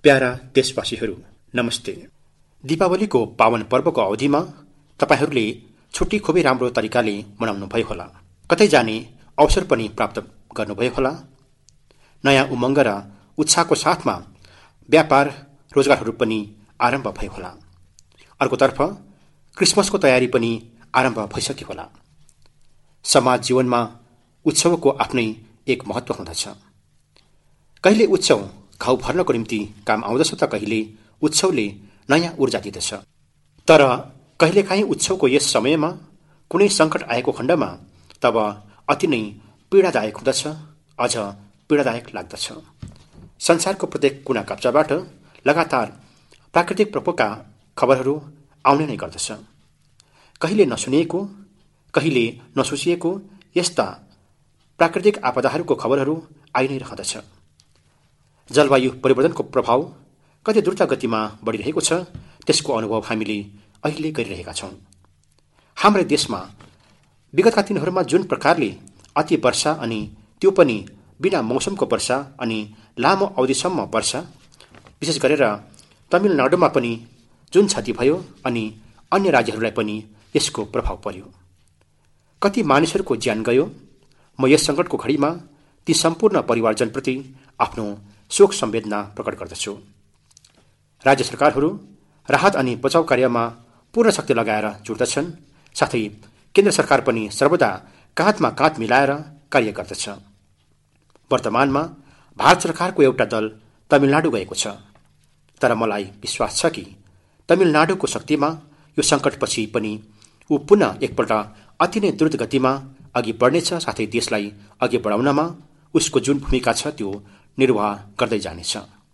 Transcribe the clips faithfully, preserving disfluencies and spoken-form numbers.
Para देशवासीहरू नमस्ते। दीपावलीको पावन पर्वको अवधिमा तपाईहरूले छुट्टी खुबै राम्रो तरिकाले मनाउनु भयो होला। कतै जाने अवसर पनि प्राप्त गर्नुभयो होला। नयाँ उमङ्ग र उत्साहको साथमा व्यापार रोजगारहरू पनि आरम्भ भयो होला। अर्कोतर्फ क्रिसमसको तयारी पनि आरम्भ भइसक्यो होला। समाज जीवनमा उत्सवको आफ्नै एक महत्त्व हुँदछ। कहिले उत्सव घाउ भर्नको निम्ति काम आउँदछ त कहिले उत्सवले नयाँ ऊर्जा दिँदछ। तर कहिलेकाहीँ उत्सवको यस समयमा कुनै सङ्कट आएको खण्डमा तब अति नै पीडादायक हुँदछ, अझ पीडादायक लाग्दछ। संसारको प्रत्येक कुना काप्चाबाट लगातार प्राकृतिक प्रकोपका खबरहरू आउने नै गर्दछ। कहिले नसुनिएको, कहिले नसोचिएको यस्ता प्राकृतिक आपदाहरूको खबरहरू आइ नै रहँदछ। जलवायु परिवर्तनको प्रभाव कति द्रुत गतिमा बढिरहेको छ, त्यसको अनुभव हामीले अहिले गरिरहेका छौँ। हाम्रै देशमा विगतका दिनहरूमा जुन प्रकारले अति वर्षा अनि त्यो पनि बिना मौसमको वर्षा अनि लामो अवधिसम्म वर्षा, विशेष गरेर तमिलनाडुमा पनि जुन क्षति भयो अनि अन्य राज्यहरूलाई पनि यसको प्रभाव पर्यो। कति मानिसहरूको ज्यान गयो। म यस सङ्कटको घडीमा ती सम्पूर्ण परिवारजनप्रति आफ्नो शोक संवेदना प्रकट गर्दछु। राज्य सरकारहरू राहत अनि बचाउ कार्यमा पूर्ण शक्ति लगाएर जुट्दछन्, साथै केन्द्र सरकार पनि सर्वदा काँधमा काँध मिलाएर कार्य गर्दछ। वर्तमानमा भारत सरकारको एउटा दल तमिलनाडु गएको छ, तर मलाई विश्वास छ कि तमिलनाडुको शक्तिमा यो सङ्कटपछि पनि ऊ पुनः एकपल्ट अति नै द्रुत गतिमा अघि बढ्नेछ, साथै देशलाई अघि बढाउनमा उसको जुन भूमिका छ त्यो निर्वाह गर्दै जानेछ।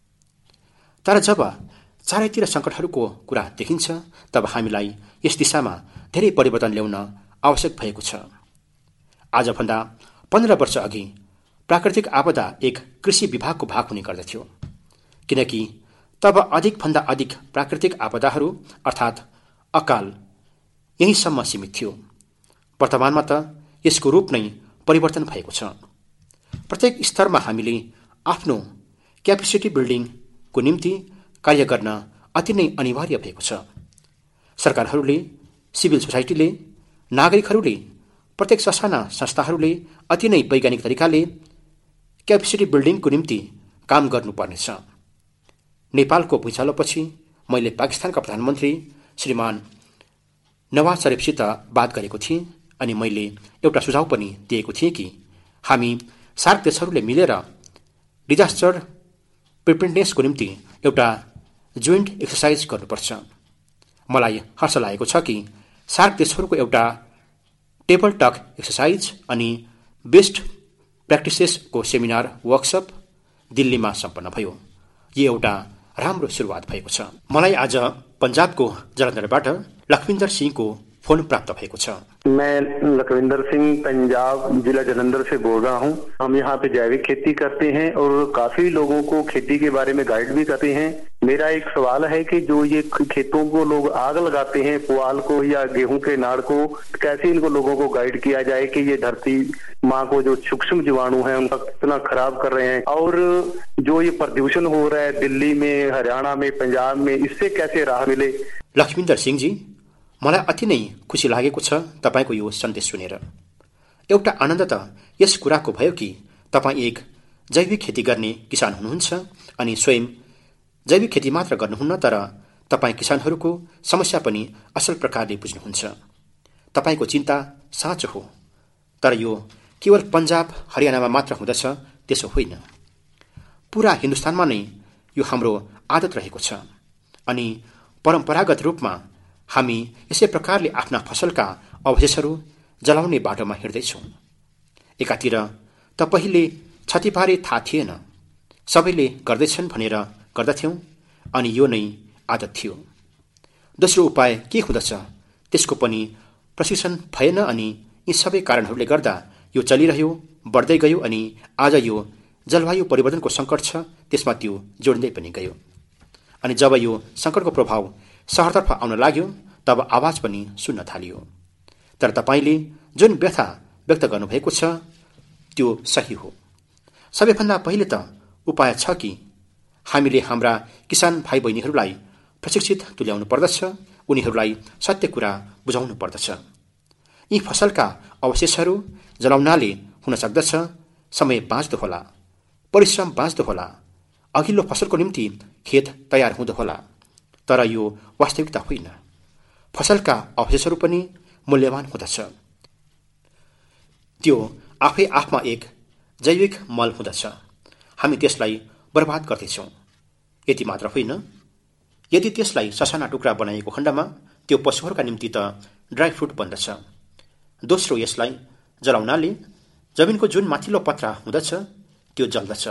तर जब चारैतिर सङ्कटहरूको कुरा देखिन्छ तब हामीलाई यस दिशामा धेरै परिवर्तन ल्याउन आवश्यक भएको छ। आजभन्दा पन्ध्र वर्ष अघि प्राकृतिक आपदा एक कृषि विभागको भाग हुने गर्दथ्यो, किनकि तब अधिकभन्दा अधिक प्राकृतिक आपदाहरू अर्थात् अकाल यहीँसम्म सीमित थियो। वर्तमानमा त यसको रूप नै परिवर्तन भएको छ। प्रत्येक स्तरमा हामीले आफ्नो क्यापेसिटी बिल्डिङको निम्ति कार्य गर्न अति नै अनिवार्य भएको छ। सरकारहरूले, सिभिल सोसाइटीले, नागरिकहरूले, प्रत्येक ससाना संस्थाहरूले अति नै वैज्ञानिक तरिकाले क्यापेसिटी बिल्डिङको निम्ति काम गर्नुपर्नेछ। नेपालको भुइँचालोपछि मैले पाकिस्तानका प्रधानमन्त्री श्रीमान नवाज शरीफसित बात गरेको थिएँ अनि मैले एउटा सुझाव पनि दिएको थिएँ कि हामी सार्क देशहरूले मिलेर डिजास्टर प्रिपेयर्डनेसको निम्ति एउटा जोइन्ट एक्सर्साइज गर्नुपर्छ। मलाई हर्ष लागेको छ कि सार्क देशहरूको एउटा टेबल टक एक्सर्साइज अनि बेस्ट प्र्याक्टिसेसको सेमिनार वर्कसप दिल्लीमा सम्पन्न भयो। यो एउटा राम्रो सुरुवात भएको छ। मलाई आज पन्जाबको जलन्धरबाट लखविन्दर सिंहको फोन प्राप्त भएको छ। मैं लखविंदर सिंह पंजाब जिला जलंधर से बोल रहा हूं। हम यहाँ पे जैविक खेती करते हैं और काफी लोगों को खेती के बारे में गाइड भी करते हैं। मेरा एक सवाल है कि जो ये खेतों को लोग आग लगाते हैं, पुआल को या गेहूं के नाड़ को, कैसे इनको लोगों को गाइड किया जाए कि ये धरती माँ को जो सूक्ष्म जीवाणु है उनका कितना खराब कर रहे हैं, और जो ये प्रदूषण हो रहा है दिल्ली में, हरियाणा में, पंजाब में, इससे कैसे राहत मिले। लक्ष्मीन्दर सिंहजी, मलाई अति नै खुसी लागेको छ तपाईँको यो सन्देश सुनेर। एउटा आनन्द त यस कुराको भयो कि तपाईँ एक जैविक खेती गर्ने किसान हुनुहुन्छ अनि स्वयं जैविक खेती मात्र गर्नुहुन्न, तर तपाईँ किसानहरूको समस्या पनि असल प्रकारले बुझ्नुहुन्छ। तपाईँको चिन्ता साँचो हो, तर यो केवल पन्जाब हरियाणामा मात्र हुँदछ त्यसो होइन। पुरा हिन्दुस्तानमा नै यो हाम्रो आदत रहेको छ अनि परम्परागत रूपमा हामी यसै प्रकारले आफ्ना फसलका अवशेषहरू जलाउने बाटोमा हिँड्दैछौँ। एकातिर त पहिले क्षतिबारे थाहा थिएन, सबैले गर्दैछन् भनेर गर्दथ्यौँ अनि यो नै आदत थियो। दोस्रो उपाय के हुँदछ त्यसको पनि प्रशिक्षण भएन अनि यी सबै कारणहरूले गर्दा यो चलिरह्यो, बढ्दै गयो अनि आज यो जलवायु परिवर्तनको सङ्कट छ त्यसमा त्यो जोड्दै पनि गयो। अनि जब यो सङ्कटको प्रभाव सहरतर्फ आउन लाग्यो तब आवाज पनि सुन्न थालियो। तर तपाईँले जुन व्यथा व्यक्त गर्नुभएको छ त्यो सही हो। सबैभन्दा पहिले त उपाय छ कि हामीले हाम्रा किसान भाइ बहिनीहरूलाई प्रशिक्षित तुल्याउनु पर्दछ, उनीहरूलाई सत्य कुरा बुझाउनु पर्दछ। यी फसलका अवशेषहरू जलाउनाले हुन सक्दछ समय बाँच्दो होला, परिश्रम बाँच्दो होला, अघिल्लो फसलको निम्ति खेत तयार हुँदो होला, तर यो वास्तविकता होइन। फसलका अवशेषहरू पनि मूल्यवान हुँदछ। त्यो आफै आफमा एक जैविक मल हुँदछ। हामी त्यसलाई बर्बाद गर्दैछौँ। यति मात्र होइन, यदि त्यसलाई ससाना टुक्रा बनाइएको खण्डमा त्यो पशुहरूका निम्ति त ड्राई फ्रुट बन्दछ। दोस्रो, यसलाई जलाउनाले जमिनको जुन माथिल्लो पत्रा हुँदछ त्यो जल्दछ।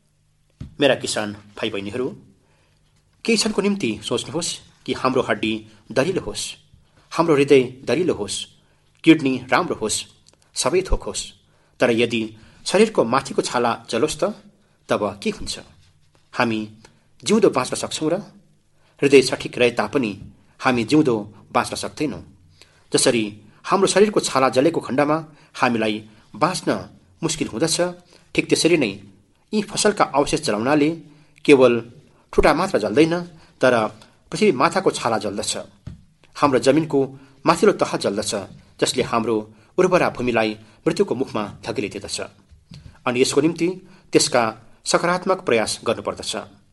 मेरा किसान भाइ बहिनीहरू, केही क्षणको निम्ति सोच्नुहोस् कि हाम्रो हड्डी दरिलो होस्, हाम्रो हृदय दरिलो होस्, किडनी राम्रो होस्, सबै थोक होस्, तर यदि शरीरको माथिको छाला जलोस् त तब के हुन्छ? हामी जिउँदो बाँच्न सक्छौँ र? हृदय सठिक रहे तापनि हामी जिउँदो बाँच्न सक्दैनौँ। जसरी हाम्रो शरीरको छाला जलेको खण्डमा हामीलाई बाँच्न मुस्किल हुँदछ, ठिक त्यसरी नै यी फसलका अवशेष जलाउनाले केवल ठुटा मात्र जल्दैन, तर पृथ्वी माथाको छाला जल्दछ। हाम्रो जमिनको माथिल्लो तह जल्दछ, जसले हाम्रो उर्वरा भूमिलाई मृत्युको मुखमा धकेलिदिँदछ। अनि यसको निम्ति त्यसका सकारात्मक प्रयास गर्नुपर्दछ।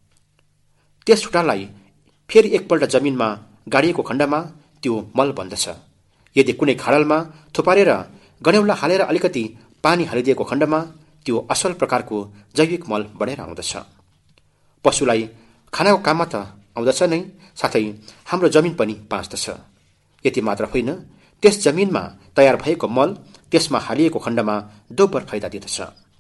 त्यस ठुटालाई फेरि एकपल्ट जमिनमा गाडिएको खण्डमा त्यो मल बन्दछ। यदि कुनै खाडलमा थुपारेर गन्यौला हालेर अलिकति पानी हालिदिएको खण्डमा त्यो असल प्रकारको जैविक मल बढेर आउँदछ। पशुलाई खानाको काममा त आउँदछ नै, साथै हाम्रो जमिन पनि बाँच्दछ। यति मात्र होइन, त्यस जमिनमा तयार भएको मल त्यसमा हालिएको खण्डमा दोब्बर फाइदा दिँदछ।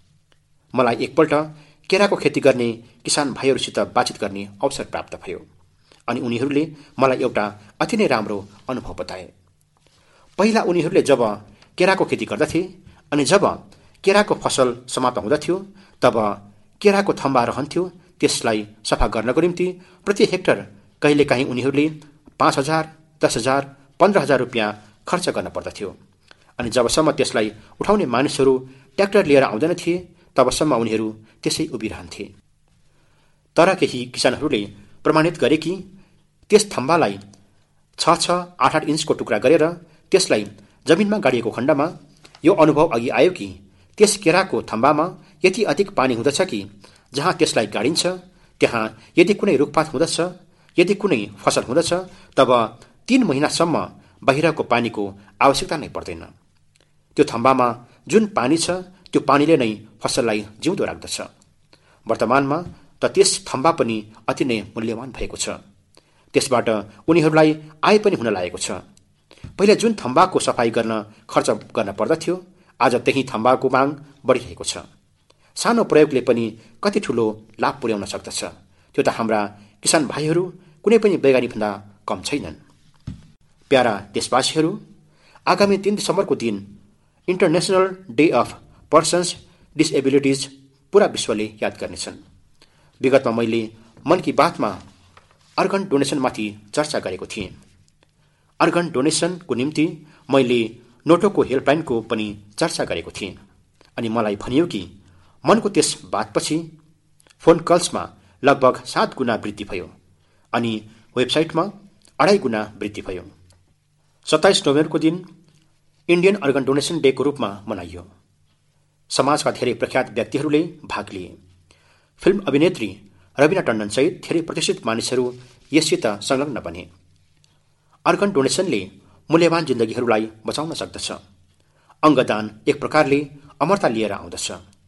मलाई एकपल्ट केराको खेती गर्ने किसान भाइहरूसित बातचित गर्ने अवसर प्राप्त भयो, अनि उनीहरूले मलाई एउटा अति नै राम्रो अनुभव बताए। पहिला उनीहरूले जब केराको खेती गर्दथे अनि जब केराको फसल समाप्त हुँदथ्यो तब केराको थम्बा रहन्थ्यो, त्यसलाई सफा गर्नको निम्ति प्रति हेक्टर कहिलेकाहीँ उनीहरूले पाँच हजार दस हजार पन्ध्र हजार रुपियाँ खर्च गर्न पर्दथ्यो। अनि जबसम्म त्यसलाई उठाउने मानिसहरू ट्र्याक्टर लिएर आउँदैन थिए तबसम्म उनीहरू त्यसै उभिरहन्थे। तर केही किसानहरूले प्रमाणित गरे कि त्यस थम्बालाई छ छ आठ आठ इन्चको टुक्रा गरेर त्यसलाई जमिनमा गाडिएको खण्डमा यो अनुभव अघि आयो कि त्यस केराको थम्बामा यति अधिक पानी हुँदछ कि जहाँ त्यसलाई गाडिन्छ त्यहाँ यदि कुनै रुखपात हुँदछ, यदि कुनै फसल हुँदछ, तब तीन महिनासम्म बाहिरको पानीको आवश्यकता नै पर्दैन। त्यो थम्बामा जुन पानी छ त्यो पानीले नै फसललाई जिउँदो राख्दछ। वर्तमानमा त त्यस थम्बा पनि अति नै मूल्यवान भएको छ। त्यसबाट उनीहरूलाई आय पनि हुन लागेको छ। पहिले जुन थम्बाको सफाई गर्न खर्च गर्न पर्दथ्यो, आज त्यही थम्बाको माग बढिरहेको छ। सानो प्रयोगले पनि कति ठूलो लाभ पुर्याउन सक्दछ, त्यो त हाम्रा किसान भाइहरू कुनै पनि वैज्ञानिकभन्दा कम छैनन्। प्यारा देशवासीहरू, आगामी तीन दिसम्बरको दिन international day of persons disabilities पूरा विश्वले याद गर्नेछन्। विगतमा मैले मन की बातमा अर्गन डोनेसनमाथि चर्चा गरेको थिएँ। अर्गन डोनेसनको निम्ति मैले नोटोको हेल्पलाइनको पनि चर्चा गरेको थिएँ, अनि मलाई भनियो कि मनको त्यस बातपछि फोन कल्समा लगभग सात गुणा वृद्धि भयो अनि वेबसाइटमा अढाई गुणा वृद्धि भयो। सत्ताइस नोभेम्बरको दिन इन्डियन अर्गन डोनेसन डेको रूपमा मनाइयो। समाजका धेरै प्रख्यात व्यक्तिहरूले भाग लिए। फिल्म अभिनेत्री रविना टण्डन सहित धेरै प्रतिष्ठित मानिसहरू यससित संलग्न बने। अर्गन डोनेसनले मूल्यवान जिन्दगीहरूलाई बचाउन सक्दछ। अङ्गदान एक प्रकारले अमरता लिएर आउँदछ।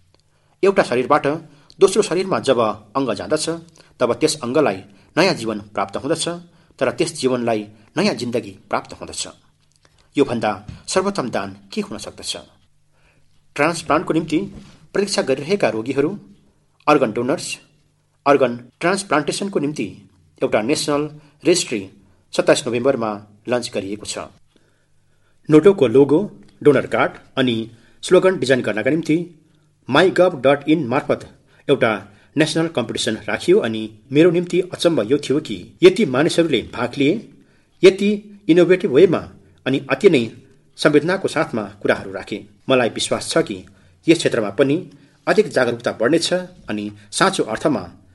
एउटा शरीरबाट दोस्रो शरीरमा जब अङ्ग जाँदछ तब त्यस अङ्गलाई नयाँ जीवन प्राप्त हुँदछ, तर त्यस जीवनलाई नयाँ जिन्दगी प्राप्त हुँदछ। योभन्दा सर्वोत्तम दान के हुन सक्दछ? ट्रान्सप्लान्टको निम्ति प्रतीक्षा गरिरहेका रोगीहरू, अर्गन डोनर्स, अर्गन ट्रान्सप्लान्टेसनको निम्ति एउटा नेसनल रेजिस्ट्री सत्ताइस नोभेम्बरमा लन्च गरिएको छ। नोटोको लोगो, डोनर कार्ड अनि स्लोगन डिजाइन गर्नका निम्ति माई गभ डट इन मार्फत एउटा नेसनल कम्पिटिसन राखियो अनि मेरो निम्ति अचम्म यो थियो कि यति मानिसहरूले भाग लिए, यति इनोभेटिभ वेमा अनि अति नै संवेदनाको साथमा कुराहरू राखे। मलाई विश्वास छ कि यस क्षेत्रमा पनि अधिक जागरूकता बढ्नेछ अनि साँचो अर्थमा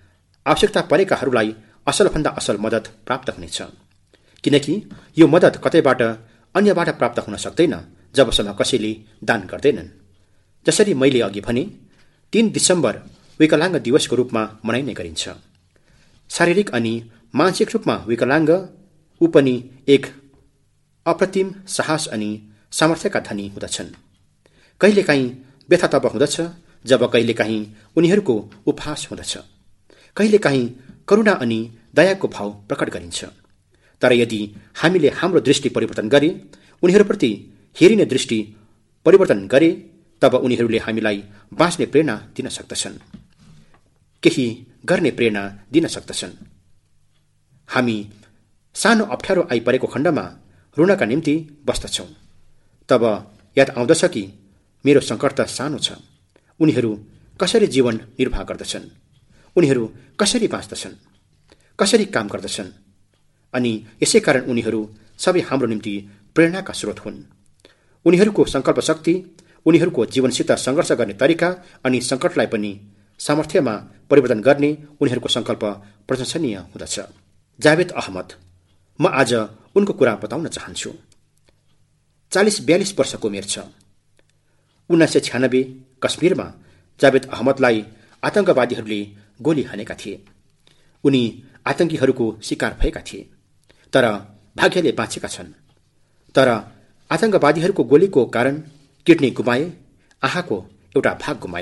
आवश्यकता परेकाहरूलाई असलभन्दा असल मद्दत प्राप्त हुनेछ, किनकि यो मद्दत कतैबाट अन्यबाट प्राप्त हुन सक्दैन जबसम्म कसैले दान गर्दैनन्। जसरी मैले अघि भने, तीन दिसम्बर विकलाङ्ग दिवसको रूपमा मनाइने गरिन्छ। शारीरिक अनि मानसिक रूपमा विकलाङ्ग ऊ पनि एक अप्रतिम साहस अनि सामर्थ्यका धनी हुँदछन्। कहिलेकाहीँ व्यथा तब हुँदछ जब कहिलेकाहीँ उनीहरूको उपहास हुँदछ। कहिलेकाहीँ करुणा अनि दयाको भाव प्रकट गरिन्छ। तर यदि हामीले हाम्रो दृष्टि परिवर्तन गरे, उनीहरूप्रति हेरिने दृष्टि परिवर्तन गरे, तब उनीहरूले हामीलाई बाँच्ने प्रेरणा दिन सक्दछन्, केही गर्ने प्रेरणा दिन सक्दछन्। हामी सानो अप्ठ्यारो आइपरेको खण्डमा रुनका निम्ति बस्दछौँ। तब याद आउँदछ कि मेरो सङ्कट त सानो छ। उनीहरू कसरी जीवन निर्वाह गर्दछन्, उनीहरू कसरी बाँच्दछन्, कसरी काम गर्दछन्, अनि यसै कारण उनीहरू सबै हाम्रो निम्ति प्रेरणाका स्रोत हुन्। उनीहरूको सङ्कल्प शक्ति, उनीहरूको जीवनसित सङ्घर्ष गर्ने तरिका अनि सङ्कटलाई पनि सामर्थ्यमा परिवर्तन गर्ने उनीहरूको सङ्कल्प प्रशंसनीय हुँदछ। जावेद अहमद, म आज उनको कुरा बताउन चाहन्छु। चालिस बयालिस वर्षको उमेर छ। उन्नाइस सय छ्यानब्बे कश्मीरमा जावेद अहमदलाई आतंकवादीहरूले गोली हानेका थिए। उनी आतंकीहरूको शिकार भएका थिए, तर भाग्यले बाँचेका छन्। तर आतंकवादीहरूको गोलीको कारण किडनी गुमाए, आँखाको एउटा भाग गुमाए।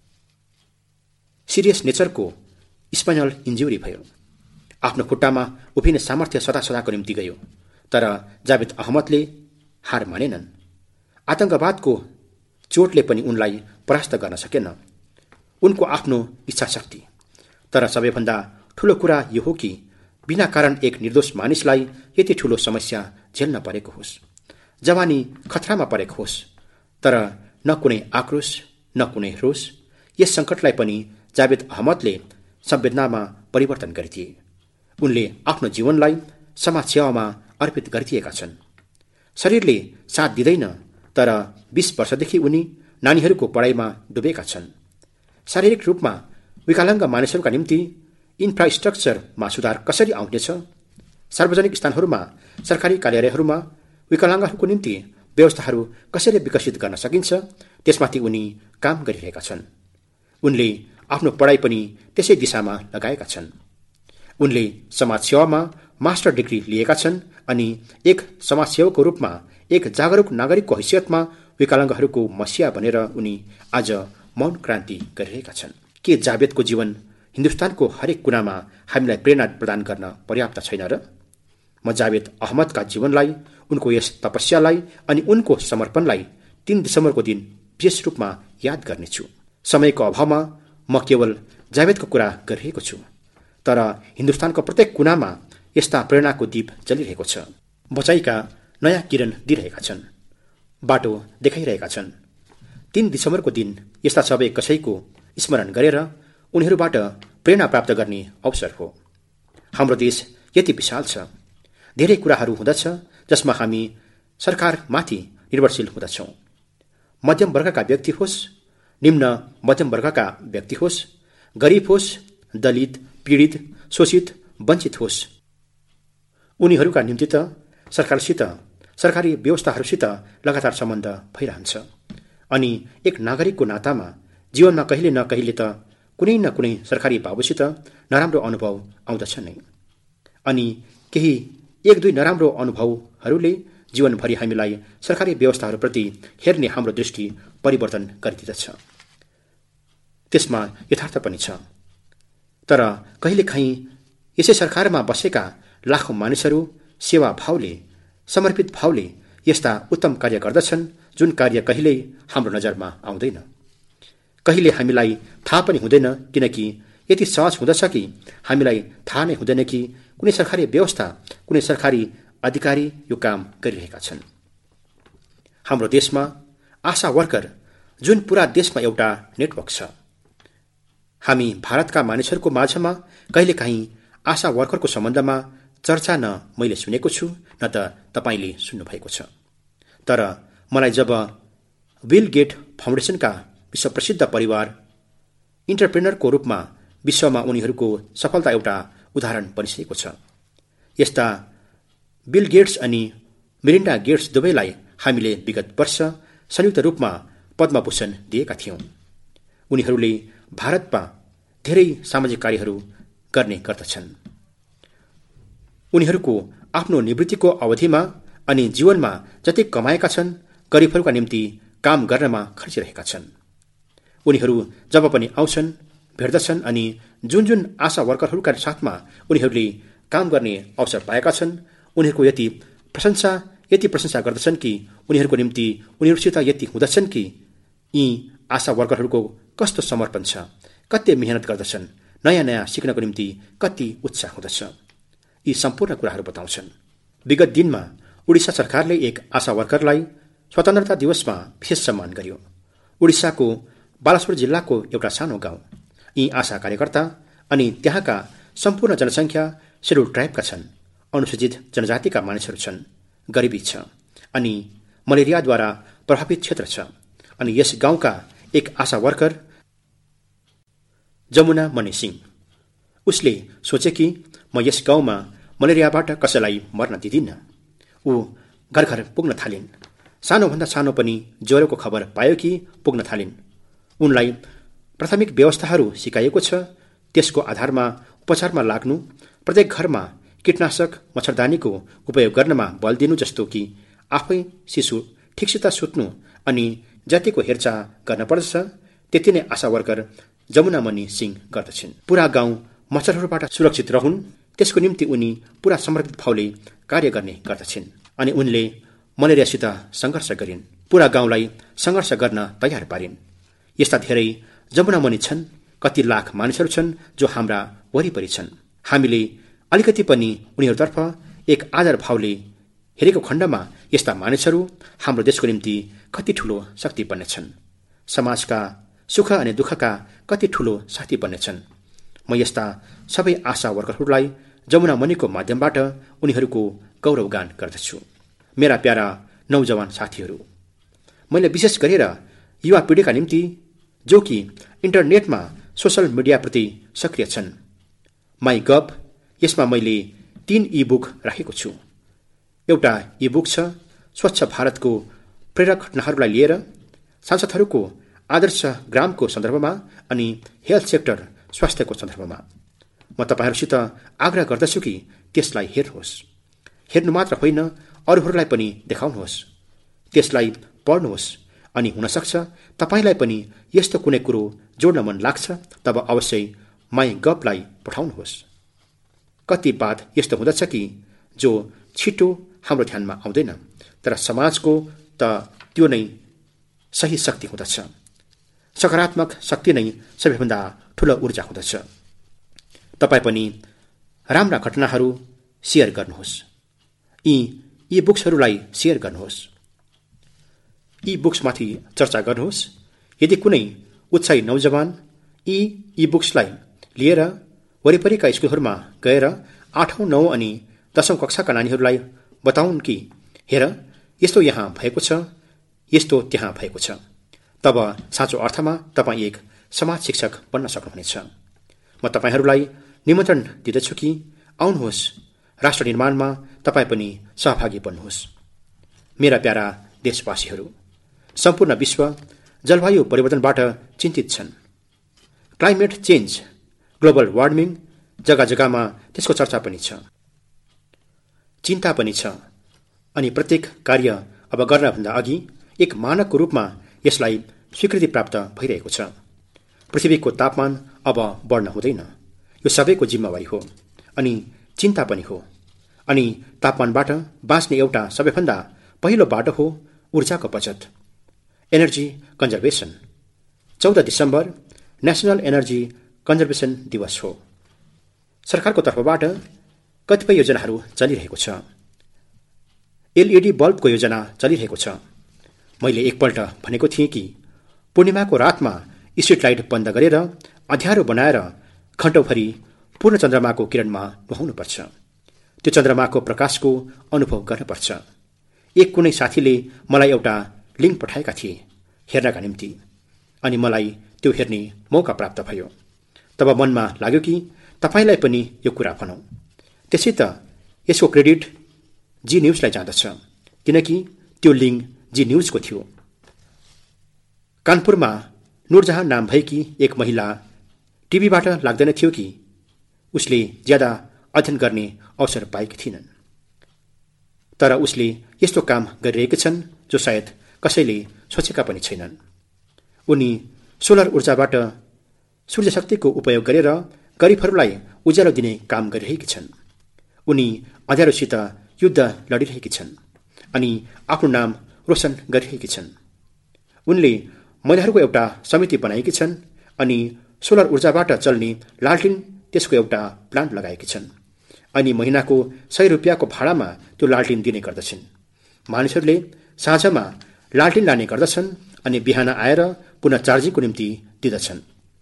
सिरियस नेचरको स्पाइनल इन्जुरी भयो। आफ्नो खुट्टामा उभिने सामर्थ्य सदा सदाको निम्ति गयो। तर जावेद अहमदले हार मानेनन्। आतंकवादको चोटले पनि उनलाई परास्त गर्न सकेन, उनको आफ्नो इच्छा शक्ति। तर सबैभन्दा ठूलो कुरा यो हो कि बिना कारण एक निर्दोष मानिसलाई यति ठूलो समस्या झेल्न परेको होस्, जवानी खतरामा परेको होस्, तर न कुनै आक्रोश न कुनै रोष। यस सङ्कटलाई पनि जावेद अहमदले संवेदनामा परिवर्तन गरिदिए। उनले आफ्नो जीवनलाई समाजसेवामा अर्पित गरिदिएका छन्। शरीरले साथ दिँदैन, तर बीस वर्षदेखि उनी नानीहरूको पढाइमा डुबेका छन्। शारीरिक रूपमा विकलाङ्ग मानिसहरूका निम्ति इन्फ्रास्ट्रक्चरमा सुधार कसरी आउनेछ, सार्वजनिक स्थानहरूमा, सरकारी कार्यालयहरूमा विकलाङ्गहरूको निम्ति व्यवस्थाहरू कसरी विकसित गर्न सकिन्छ, त्यसमाथि उनी काम गरिरहेका छन्। उनले आफ्नो पढाइ पनि त्यसै दिशामा लगाएका छन्। उनले समाजसेवामा मास्टर डिग्री लिएका छन् अनि एक समाजसेवकको रूपमा, एक जागरूक नागरिकको हैसियतमा विकलाङ्गहरूको मसिया बनेर उनी आज मौन क्रान्ति गरिरहेका छन्। के जावेदको जीवन हिन्दुस्तानको हरेक कुनामा हामीलाई प्रेरणा प्रदान गर्न पर्याप्त छैन र? म जावेद अहमदका जीवनलाई, उनको यस तपस्यालाई अनि उनको समर्पणलाई तीन दिसम्बरको दिन विशेष रूपमा याद गर्नेछु। समयको अभावमा म केवल जावेदको कुरा गरिरहेको छु, तर हिन्दुस्तानको प्रत्येक कुनामा यस्ता प्रेरणाको दीप जलिरहेको छ। बचाइका नयाँ किरण दिइरहेका छन्, बाटो देखाइरहेका छन्। तीन दिसम्बरको दिन यस्ता सबै कसैको स्मरण गरेर उनीहरूबाट प्रेरणा प्राप्त गर्ने अवसर हो। हाम्रो देश यति विशाल छ, धेरै कुराहरू हुँदछ जसमा हामी सरकारमाथि निर्भरशील हुँदछौँ। मध्यम वर्गका व्यक्ति होस्, निम्न मध्यम वर्गका व्यक्ति होस्, गरिब होस्, दलित, पीडित, शोषित, वञ्चित होस्, उनीहरूका निम्ति त सरकारसित, सरकारी व्यवस्थाहरूसित लगातार सम्बन्ध भइरहन्छ। अनि एक नागरिकको नातामा जीवनमा कहिले न कहिले त कुनै न कुनै सरकारी बाबुसित नराम्रो अनुभव आउँदछ नै। अनि केही एक दुई नराम्रो अनुभवहरूले जीवनभरि हामीलाई सरकारी व्यवस्थाहरूप्रति हेर्ने हाम्रो दृष्टि परिवर्तन गरिदिँदछ। त्यसमा यथार्थ पनि छ। तर कहिलेकाहीँ यसै सरकारमा बसेका लाखौं मानिसहरू सेवा भावले, समर्पित भावले यस्ता उत्तम कार्य गर्दछन् जुन कार्य कहिल्यै हाम्रो नजरमा आउँदैन। कहिले हामीलाई थाहा पनि हुँदैन, किनकि यति सहज हुँदछ कि हामीलाई थाहा नै हुँदैन कि कुनै सरकारी व्यवस्था, कुनै सरकारी अधिकारी यो काम गरिरहेका छन्। हाम्रो देशमा आशा वर्कर जुन पूरा देशमा एउटा नेटवर्क छ। हामी भारतका मानिसहरूको माझमा कहिलेकाहीँ आशा वर्करको सम्बन्धमा चर्चा न मैले सुनेको छु, न त तपाईँले सुन्नुभएको छ। तर मलाई जब बिल गेट फाउन्डेसनका विश्व प्रसिद्ध परिवार इन्टरप्रेनरको रूपमा विश्वमा उनीहरूको सफलता एउटा उदाहरण बनिसकेको छ। यस्ता बिल गेट्स अनि मिलिन्डा गेट्स दुवैलाई हामीले विगत वर्ष संयुक्त रूपमा पद्मभूषण दिएका थियौं। उनीहरूले भारतमा धेरै सामाजिक कार्यहरू गर्ने गर्दछन्। उनीहरूको आफ्नो निवृत्तिको अवधिमा अनि जीवनमा जति कमाएका छन् गरिबहरूका निम्ति काम गर्नमा खर्चिरहेका छन्। उनीहरू जब पनि आउँछन्, भेट्दछन् अनि जुन जुन आशा वर्करहरूका साथमा उनीहरूले काम गर्ने अवसर पाएका छन्, उनीहरूको यति प्रशंसा यति प्रशंसा गर्दछन् कि उनीहरूको निम्ति उनीहरूसित यति हुँदछन् कि यी आशा वर्करहरूको कस्तो समर्पण छ, कति मेहनत गर्दछन्, नयाँ नयाँ सिक्नको निम्ति कति उत्साह हुँदछ। यी सम्पूर्ण कुराहरू बताउँछन्। विगत दिनमा उडिसा सरकारले एक आशा वर्करलाई स्वतन्त्रता दिवसमा विशेष सम्मान गर्यो। उडिसाको बालासोर जिल्लाको एउटा सानो गाउँ। यी आशा कार्यकर्ता अनि त्यहाँका सम्पूर्ण जनसङ्ख्या शेड्युल ट्राइबका छन्, अनुसूचित जनजातिका मानिसहरू छन्, गरिबी छ अनि मलेरियाद्वारा प्रभावित क्षेत्र छ। अनि यस गाउँका एक आशा वर्कर जमुना मणि सिंह, उसले सोचे कि म यस गाउँमा मलेरियाबाट कसैलाई मर्न दिदिन्न। ऊ घर घर पुग्न थालिन्। सानोभन्दा सानो पनि ज्वरोको खबर पायो कि पुग्न थालिन्। उनलाई प्राथमिक व्यवस्थाहरू सिकाइएको छ, त्यसको आधारमा उपचारमा लाग्नु, प्रत्येक घरमा कीटनाशक मच्छरदानीको उपयोग गर्नमा बल दिनु, जस्तो कि आफै शिशु ठिकसित सुत्नु अनि जतिको हेरचाह गर्न पर्दछ त्यति नै आशा वर्कर जमुना मणि सिंह गर्दछिन्। पूरा गाउँ मच्छरहरूबाट सुरक्षित रहन्, त्यसको निम्ति उनी पूरा समर्पित भावले कार्य गर्ने गर्दछिन्। अनि उनले मलेरियासित संघर्ष गरिन्, पूरा गाउँलाई संघर्ष गर्न तयार पारिन्। यस्ता धेरै जमुना मणि छन्, कति लाख मानिसहरू छन् जो हाम्रा वरिपरि छन्। हामीले अलिकति पनि उनीहरूतर्फ एक आदर भावले हेरेको खण्डमा यस्ता मानिसहरू हाम्रो देशको निम्ति कति ठूलो शक्ति बन्नेछन्, समाजका सुख अनि दुःखका कति ठूलो साथी बन्नेछन्। म यस्ता सबै आशा वर्करहरूलाई जमुना मणिको माध्यमबाट उनीहरूको गौरवगान गर्दछु। मेरा प्यारा नौजवान साथीहरू, मैले विशेष गरेर युवा पिँढीका निम्ति जो कि इन्टरनेटमा सोसल मिडियाप्रति सक्रिय छन्, माई गभ, यसमा मैले तीन ई बुक राखेको छु। एउटा ई बुक छ स्वच्छ भारतको प्रेरक घटनाहरूलाई लिएर, सांसदहरूको आदर्श ग्रामको सन्दर्भमा अनि हेल्थ सेक्टर स्वास्थ्यको सन्दर्भमा। म तपाईहरूसित आग्रह गर्दछु कि त्यसलाई हेर्नुहोस्। हेर्नु मात्र होइन, अरूहरूलाई पनि देखाउनुहोस्, त्यसलाई पढ्नुहोस् अनि हुनसक्छ तपाईँलाई पनि यस्तो कुनै कुरो जोड्न मन लाग्छ, तब अवश्य माई गभलाई पठाउनुहोस्। कति बात यस्तो हुँदछ कि जो छिटो हाम्रो ध्यानमा आउँदैन, तर समाजको त त्यो नै सही शक्ति हुँदछ। सकारात्मक शक्ति नै सबैभन्दा ठूलो ऊर्जा हुँदछ। तपाईँ पनि राम्रा घटनाहरू सेयर गर्नुहोस्, यी यी बुक्सहरूलाई सेयर गर्नुहोस्, यी बुक्समाथि चर्चा गर्नुहोस्। यदि कुनै उत्साही नौजवान यी यी बुक्सलाई लिएर वरिपरिका स्कुलहरूमा गएर आठौं नौ अनि दशौं कक्षाका नानीहरूलाई बताउन् कि हेर यस्तो यहाँ भएको छ, यस्तो त्यहाँ भएको छ, तब साँचो अर्थमा तपाईँ एक समाज शिक्षक बन्न सक्नुहुनेछ। म तपाईहरूलाई निमन्त्रण दिँदछु कि आउनुहोस्, राष्ट्र निर्माणमा तपाईँ पनि सहभागी बन्नुहोस्। मेरा प्यारा देशवासीहरू, सम्पूर्ण विश्व जलवायु परिवर्तनबाट चिन्तित छन्। क्लाइमेट चेन्ज, ग्लोबल वार्मिङ, जग्गा जग्गामा त्यसको चर्चा पनि छ, चिन्ता पनि छ। अनि प्रत्येक कार्य अब गर्नभन्दा अघि एक मानकको रूपमा यसलाई स्वीकृति प्राप्त भइरहेको छ। पृथ्वीको तापमान अब बढ्न हुँदैन, यो सबैको जिम्मेवारी हो अनि चिन्ता पनि हो। अनि तापमानबाट बाँच्ने एउटा सबैभन्दा पहिलो बाटो हो ऊर्जाको बचत, एनर्जी कन्जर्भेसन। चौध दिसम्बर नेशनल एनर्जी कन्जर्भेसन दिवस हो। सरकारको तर्फबाट कतिपय योजनाहरू चलिरहेको छ। एलईडी बल्बको योजना चलिरहेको छ। मैले एकपल्ट भनेको थिएँ कि पूर्णिमाको रातमा स्ट्रिट लाइट बन्द गरेर अँध्यारो बनाएर घण्टौभरि पूर्ण चन्द्रमाको किरणमा नुहाउनुपर्छ। त्यो चन्द्रमाको प्रकाशको अनुभव गर्नुपर्छ। एक कुनै साथीले मलाई एउटा लिङ्क पठाएका थिए हेर्नका निम्ति, अनि मलाई त्यो हेर्ने मौका प्राप्त भयो। तब मनमा लाग्यो कि तपाईँलाई पनि यो कुरा भनौँ। त्यसै त यसको क्रेडिट जी न्युजलाई जाँदछ, किनकि त्यो लिङ्क जी न्युजको थियो। कानपुरमा नुरजहाँ नाम भएकी एक महिला टिभीबाट लाग्दैन थियो कि उसले ज्यादा अध्ययन गर्ने अवसर पाएकी थिइनन्, तर उसले यस्तो काम गरिरहेका छन् जो सायद कसैले सोचेका पनि छैनन्। उनी सोलर ऊर्जाबाट सूर्य शक्तिको उपयोग गरेर गरिबहरूलाई उज्यालो दिने काम गरिरहेकी छन्। उनी अँध्यारोसित युद्ध लडिरहेकी छन् अनि आफ्नो नाम रोशन गरिरहेकी छन्। उनले महिलाहरूको एउटा समिति बनाएकी छन् अनि सोलर ऊर्जाबाट चल्ने लालटिन त्यसको एउटा प्लान्ट लगाएकी छन् अनि महिनाको सय रुपियाँको भाडामा त्यो लालटिन दिने गर्दछन्। मानिसहरूले साँझमा लालटिन लाने गर्दछन् अनि बिहान आएर पुनः चार्जिङको निम्ति दिँदछन्।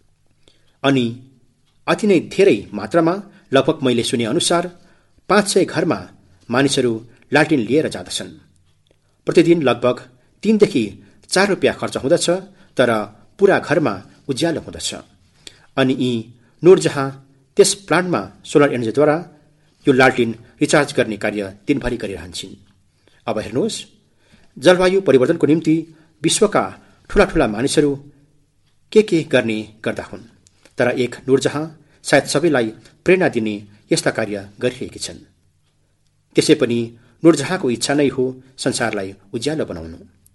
अनि अति नै धेरै मात्रामा, लगभग मैले सुने अनुसार पाँच सय घरमा मानिसहरू लालटिन लिएर जाँदछन्। प्रतिदिन लगभग तीनदेखि चार रुपियाँ खर्च हुँदछ, तर पूरा घरमा उज्यालो हुँदछ। अनि यी नुरजहाँ त्यस प्लान्टमा सोलर एनर्जीद्वारा यो लालटिन रिचार्ज गर्ने कार्य दिनभरि गरिरहन्छन्। अब हेर्नुहोस्, जलवायु परिवर्तनको निम्ति विश्वका ठूला ठूला मानिसहरू के के गर्ने गर्दा हुन्, तर एक नुरजहाँ सायद सबैलाई प्रेरणा दिने यस्ता कार्य गरिरहेकी छन्। त्यसै पनि नुरजहाँको इच्छा नै हो संसारलाई उज्यालो बनाउनु।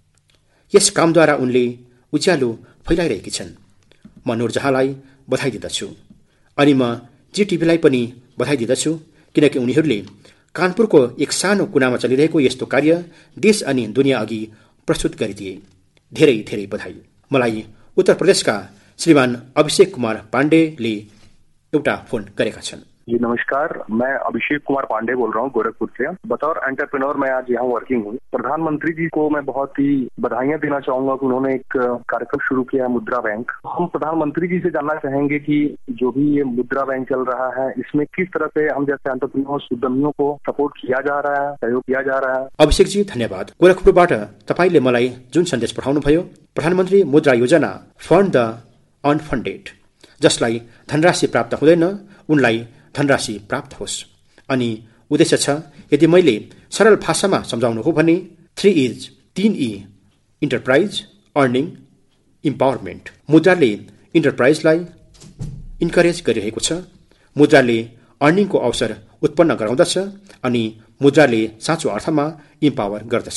यस कामद्वारा उनले उज्यालो फैलाइरहेकी छन्। म नुरजहाँलाई बधाई दिँदछु अनि म जीटीभीलाई पनि बधाई दिँदछु, किनकि उनीहरूले कानपुरको एक सानो कुनामा चलिरहेको यस्तो कार्य देश अनि दुनियाँ अघि प्रस्तुत गरिदिए। धेरै धेरै बधाई। मलाई उत्तर प्रदेशका श्रीमान अभिषेक कुमार पाण्डेले एउटा फोन गरेका छन्। जी नमस्कार, मैं अभिषेक कुमार पांडे बोल रहा हूँ गोरखपुर से। बतौर एंटरप्रेन्योर मैं आज यहाँ वर्किंग हूँ। प्रधानमंत्री जी को मैं बहुत ही बधाइयाँ देना चाहूंगा कि उन्होंने एक कार्यक्रम शुरू किया है मुद्रा बैंक। हम प्रधानमंत्री जी से जानना चाहेंगे कि जो भी ये मुद्रा बैंक चल रहा है, इसमें किस तरह से हम जैसे एंटरप्रेन्योर्स उद्यमियों को सपोर्ट किया जा रहा है, सहयोग किया जा रहा है। अभिषेक जी धन्यवाद। गोरखपुरबाट तपाईँले मलाई जुन सन्देश पठाउनु भयो, प्रधानमन्त्री मुद्रा योजना फन्ड द अनफन्डेड, जसलाई धनराशि प्राप्त हुँदैन उनलाई धनराशि प्राप्त होस्। अनि उद्देश्य छ, यदि मैले सरल भाषामा सम्झाउनु हो भने थ्री इज तीन ई इन्टरप्राइज, अर्निङ, इम्पावरमेन्ट। मुद्राले इन्टरप्राइजलाई इन्करेज गरिरहेको छ, मुद्राले अर्निङको अवसर उत्पन्न गराउँदछ अनि मुद्राले साँचो अर्थमा इम्पावर गर्दछ।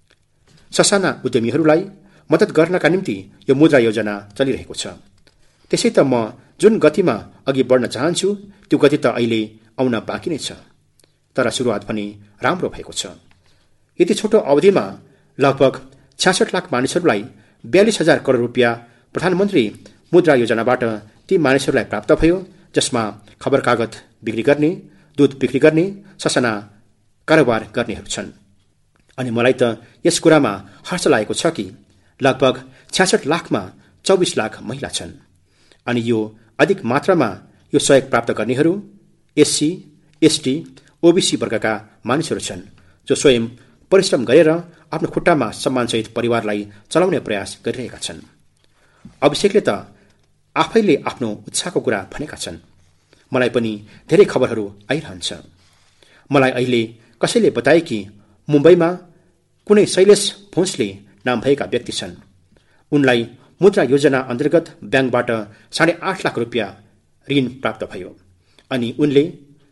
ससाना उद्यमीहरूलाई मद्दत गर्नका निम्ति यो मुद्रा योजना चलिरहेको छ। त्यसै त म जुन गतिमा अघि बढ्न चाहन्छु त्यो गति त अहिले आउन बाँकी नै छ, तर सुरुवात पनि राम्रो भएको छ। यति छोटो अवधिमा लगभग छ्यासठ लाख मानिसहरूलाई बयालिस हजार करोड रुपियाँ प्रधानमन्त्री मुद्रा योजनाबाट ती मानिसहरूलाई प्राप्त भयो, जसमा खबर कागज बिक्री गर्ने, दूध बिक्री गर्ने, ससाना कारोबार गर्नेहरू छन्। अनि मलाई त यस कुरामा हर्ष लागेको छ कि लगभग छ्यासठ लाखमा चौबिस लाख महिला छन् अनि यो अधिक मात्रामा यो सहयोग प्राप्त गर्नेहरू एससी, एसटी, ओबीसी वर्गका मानिसहरू छन्, जो स्वयं परिश्रम गरेर आफ्नो खुट्टामा सम्मानसहित परिवारलाई चलाउने प्रयास गरिरहेका छन्। अभिषेकले त आफैले आफ्नो उत्साहको कुरा भनेका छन्। मलाई पनि धेरै खबरहरू आइरहन्छ। मलाई अहिले कसैले बताए कि मुम्बईमा कुनै शैलेश भोसले नाम भएका व्यक्ति छन्। उनलाई मुद्रा योजना अन्तर्गत ब्याङ्कबाट साढे आठ लाख रुपियाँ ऋण प्राप्त भयो अनि उनले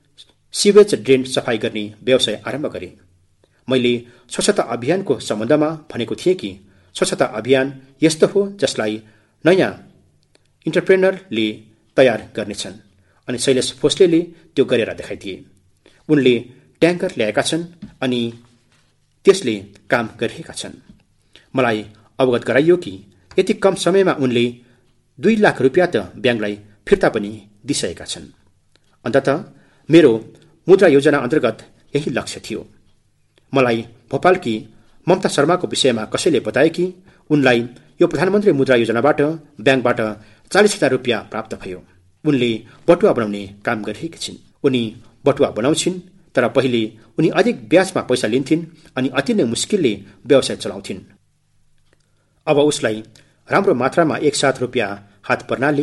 सिवेज ड्रेन सफाई गर्ने व्यवसाय आरम्भ गरे। मैले स्वच्छता अभियानको सम्बन्धमा भनेको थिएँ कि स्वच्छता अभियान यस्तो हो जसलाई नयाँ इन्टरप्रेनरले तयार गर्नेछन् अनि शैलेश भोसलेले त्यो गरेर देखाइदिए। उनले ट्याङ्कर ल्याएका छन् अनि त्यसले काम गरिरहेका छन्। मलाई अवगत गराइयो कि यति कम समयमा उनले दुई लाख रुपियाँ त ब्याङ्कलाई फिर्ता पनि दिइसकेका छन्। अन्ततः मेरो मुद्रा योजना अन्तर्गत यही लक्ष्य थियो। मलाई भोपालकी ममता शर्माको विषयमा कसैले बताए कि उनलाई यो प्रधानमन्त्री मुद्रा योजनाबाट ब्याङ्कबाट चालिस हजार रुपियाँ प्राप्त भयो। उनले बटुवा बनाउने काम गरिरहेकी छिन्। उनी बटुवा बनाउँछिन्, तर पहिले उनी अधिक ब्याजमा पैसा लिन्थिन् अनि अति नै मुस्किलले व्यवसाय चलाउँथिन्। अब उसलाई राम्रो मात्रामा एकसाथ रुपियाँ हात पर्नाले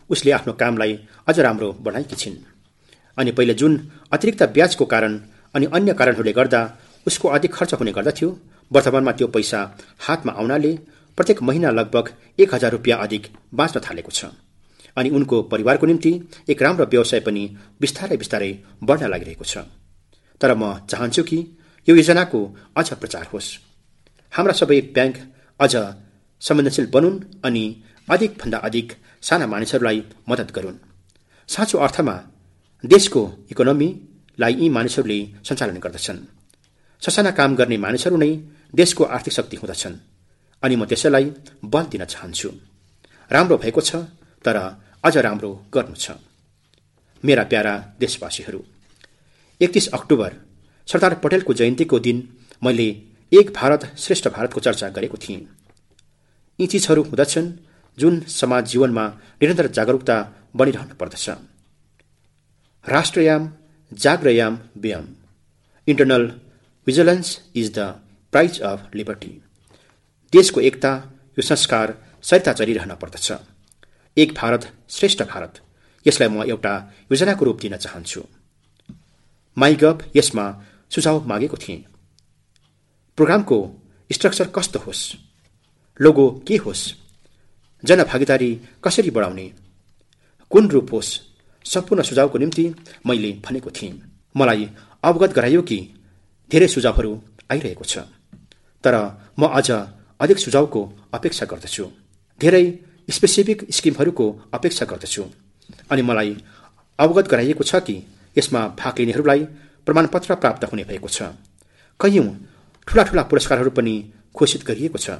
उसले आफ्नो कामलाई अझ राम्रो बनाएकी छिन्। अनि पहिले जुन अतिरिक्त ब्याजको कारण अनि अन्य कारणहरूले गर्दा उसको अधिक खर्च हुने गर्दथ्यो, वर्तमानमा त्यो पैसा हातमा आउनाले प्रत्येक महिना लगभग एक हजार रुपियाँ अधिक बाँच्न थालेको छ। अनि उनको परिवारको निम्ति एक राम्रो व्यवसाय पनि बिस्तारै बिस्तारै बढ्न लागिरहेको छ। तर म चाहन्छु कि यो योजनाको अझ प्रचार होस्, हाम्रा सबै ब्याङ्क अझ संवेदनशील बनुन् अनि अधिकभन्दा अधिक साना मानिसहरूलाई मद्दत गरून्। साँचो अर्थमा देशको इकोनोमीलाई यी मानिसहरूले सञ्चालन गर्दछन्। ससाना काम गर्ने मानिसहरू नै देशको आर्थिक शक्ति हुँदछन् अनि म त्यसैलाई बल दिन चाहन्छु। राम्रो भएको छ, तर अझ राम्रो गर्नु छ। मेरा प्यारा देशवासीहरू, एकतीस अक्टोबर सरदार पटेलको जयन्तीको दिन मैले एक भारत श्रेष्ठ भारतको चर्चा गरेको थिएँ। यी चिजहरू हुँदछन् जुन समाज जीवनमा निरन्तर जागरूकता बनिरहनु पर्दछ। राष्ट्रयाम जाग्रयाम व्याम, internal vigilance is the price of liberty. देशको एकता, यो संस्कार सरिता चलिरहन पर्दछ। एक भारत श्रेष्ठ भारत, यसलाई म एउटा योजनाको रूप दिन चाहन्छु। माइगभ यसमा सुझाव मागेको थिएँ। प्रोग्रामको स्ट्रक्चर कस्तो होस्, लोगो के होस्, जनभागीदारी कसरी बढाउने, कुन रूप होस्, सम्पूर्ण सुझावको निम्ति मैले भनेको थिएँ। मलाई अवगत गराइयो कि धेरै सुझावहरू आइरहेको छ, तर म अझ अधिक सुझावको अपेक्षा गर्दछु। धेरै स्पेसिफिक स्किमहरूको अपेक्षा गर्दछु अनि मलाई अवगत गराइएको छ कि यसमा भाग लिनेहरूलाई प्रमाणपत्र प्राप्त हुने भएको छ। कैयौं ठूला ठूला पुरस्कारहरू पनि घोषित गरिएको छ।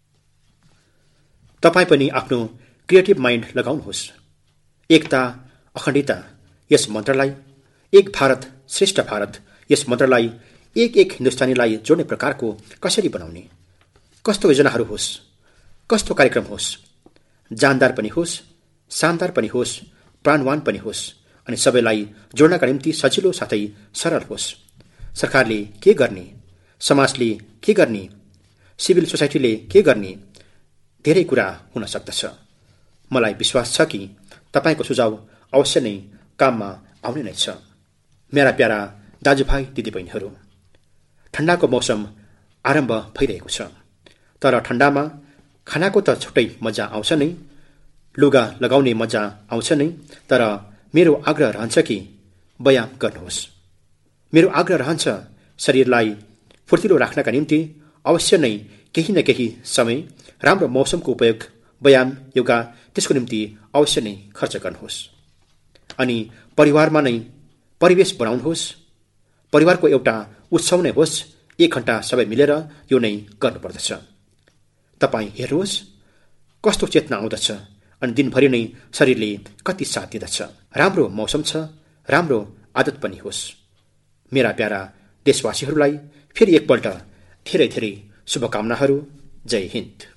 तपाईँ पनि आफ्नो क्रिएटिभ माइन्ड लगाउनुहोस्। एकता, अखण्डता यस मन्त्रलाई, एक भारत श्रेष्ठ भारत यस मन्त्रलाई एक एक हिन्दुस्तानीलाई जोड्ने प्रकारको कसरी बनाउने, कस्तो योजनाहरू होस्, कस्तो कार्यक्रम होस्, जानदार पनि होस्, शानदार पनि होस्, प्राणवान पनि होस् अनि सबैलाई जोड्नका निम्ति सजिलो साथै सरल होस्। सरकारले के गर्ने, समाजले के गर्ने, सिभिल सोसाइटीले के गर्ने, धेरै कुरा हुन सक्दछ। मलाई विश्वास छ कि तपाईँको सुझाव अवश्य नै काममा आउने नै छ। मेरा प्यारा दाजुभाइ दिदीबहिनीहरू, ठण्डाको मौसम आरम्भ भइरहेको छ, तर ठण्डामा खानाको त छुट्टै मजा आउँछ नै, लुगा लगाउने मजा आउँछ नै, तर मेरो आग्रह रहन्छ कि व्यायाम गर्नुहोस्। मेरो आग्रह रहन्छ शरीरलाई फुर्तिलो राख्नका निम्ति अवश्य नै केही न केही समय राम्रो मौसमको उपयोग, व्यायाम, योगा त्यसको निम्ति अवश्य नै खर्च गर्नुहोस्। अनि परिवारमा नै परिवेश बनाउनुहोस्। परिवारको एउटा उत्सव नै होस्, एक घण्टा सबै मिलेर यो नै गर्नुपर्दछ। तपाईँ हेर्नुहोस् कस्तो चेतना आउँदछ अनि दिनभरि नै शरीरले कति साथ दिँदछ। राम्रो मौसम छ, राम्रो आदत पनि होस्। मेरा प्यारा देशवासीहरूलाई फेरि एकपल्ट धेरै धेरै शुभकामनाहरू। जय हिन्द।